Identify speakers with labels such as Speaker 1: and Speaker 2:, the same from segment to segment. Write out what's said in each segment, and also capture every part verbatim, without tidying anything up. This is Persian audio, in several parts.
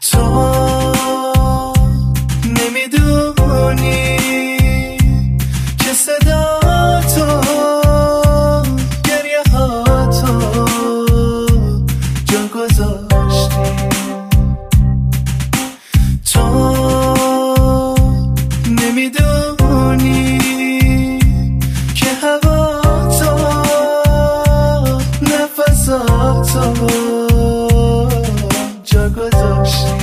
Speaker 1: تو نمیدونی که صدا تو گریه ها تو جا گذاشتی. تو نمیدونی که هوا تو نفساتو جا گذاشتی.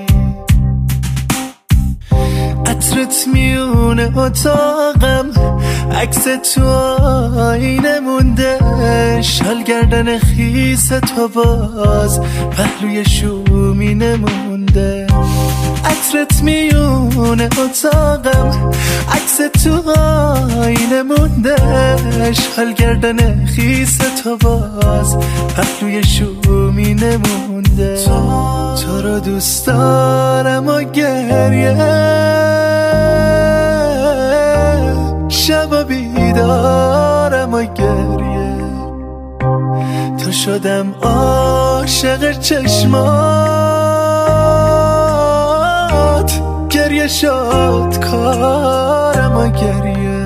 Speaker 1: عطرت میونه اتاقم، عکس تو آینه مونده، شال گردن خیس تو باز پهلوی شومینه مونده. عطرت میونه اتاقم، عکس تو آینه مونده، شال گردن خیس تو باز پهلوی شومینه مونده. تو رو دوست دارم و گریه شب بیدارم و گریه، تو شدم عاشق چشمات، گریه شد کارم و گریه.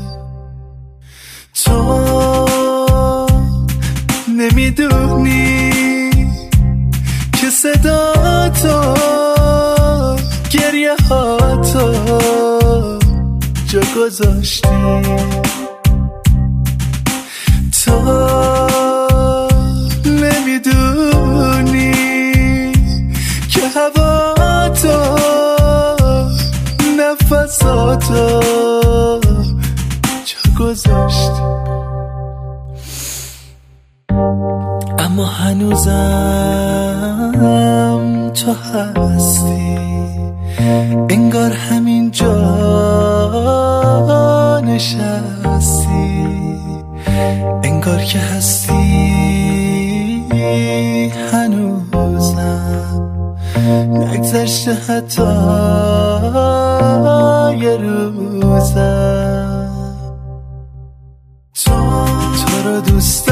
Speaker 1: تو نمیدونی که صدا تو گریه ها تو جا گذاشتی. تو نمیدونی که هوا تو نفساتو جا گذاشتی. اما هنوزم تو هستی، انگار همین جا نشستی، انگار که هستی هنوزم، نگذشته حتی یه روزم. تو تو رو دوست